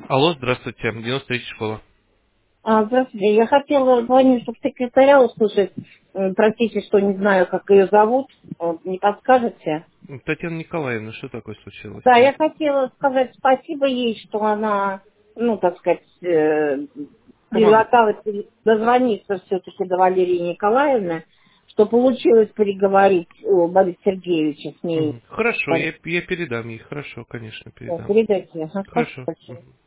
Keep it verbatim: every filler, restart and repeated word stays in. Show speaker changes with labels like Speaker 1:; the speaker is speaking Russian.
Speaker 1: Алло, здравствуйте, девяносто третья школа.
Speaker 2: А, здравствуйте. Я хотела звонить, чтобы секретаря услышать. М, Простите, что не знаю, как ее зовут. Вот, не подскажете?
Speaker 1: Татьяна Николаевна, что такое случилось?
Speaker 2: Да,
Speaker 1: Я...
Speaker 2: я хотела сказать спасибо ей, что она, ну, так сказать, э,
Speaker 1: Помог...
Speaker 2: предлагала пере- дозвониться все-таки до Валерии Николаевны, что получилось переговорить у Бориса Сергеевича с ней.
Speaker 1: Мгм. Хорошо,
Speaker 2: Э,
Speaker 1: я, я передам ей. Хорошо, конечно, передам.
Speaker 2: Передайте. Ага, спасибо
Speaker 1: Хорошо.
Speaker 2: большое.
Speaker 1: Мгм.